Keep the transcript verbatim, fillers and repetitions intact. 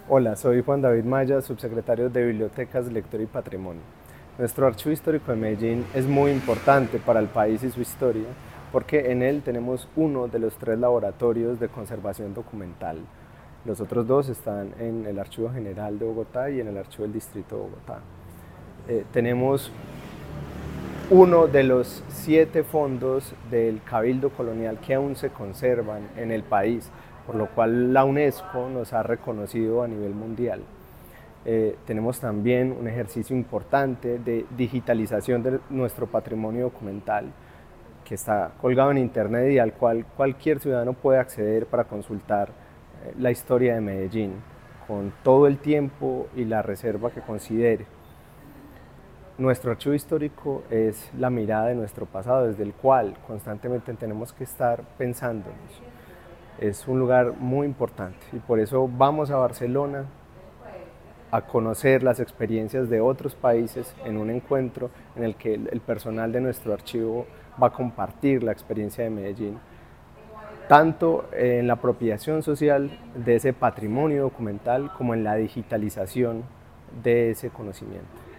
Hola, soy Juan David Maya, subsecretario de Bibliotecas, Lectura y Patrimonio. Nuestro Archivo Histórico de Medellín es muy importante para el país y su historia porque en él tenemos uno de los tres laboratorios de conservación documental. Los otros dos están en el Archivo General de Bogotá y en el Archivo del Distrito de Bogotá. Eh, tenemos uno de los siete fondos del Cabildo Colonial que aún se conservan en el país, por lo cual la UNESCO nos ha reconocido a nivel mundial. Eh, tenemos también un ejercicio importante de digitalización de nuestro patrimonio documental que está colgado en internet y al cual cualquier ciudadano puede acceder para consultar eh, la historia de Medellín con todo el tiempo y la reserva que considere. Nuestro archivo histórico es la mirada de nuestro pasado, desde el cual constantemente tenemos que estar pensándonos. Es un lugar muy importante y por eso vamos a Barcelona a conocer las experiencias de otros países en un encuentro en el que el personal de nuestro archivo va a compartir la experiencia de Medellín, tanto en la apropiación social de ese patrimonio documental como en la digitalización de ese conocimiento.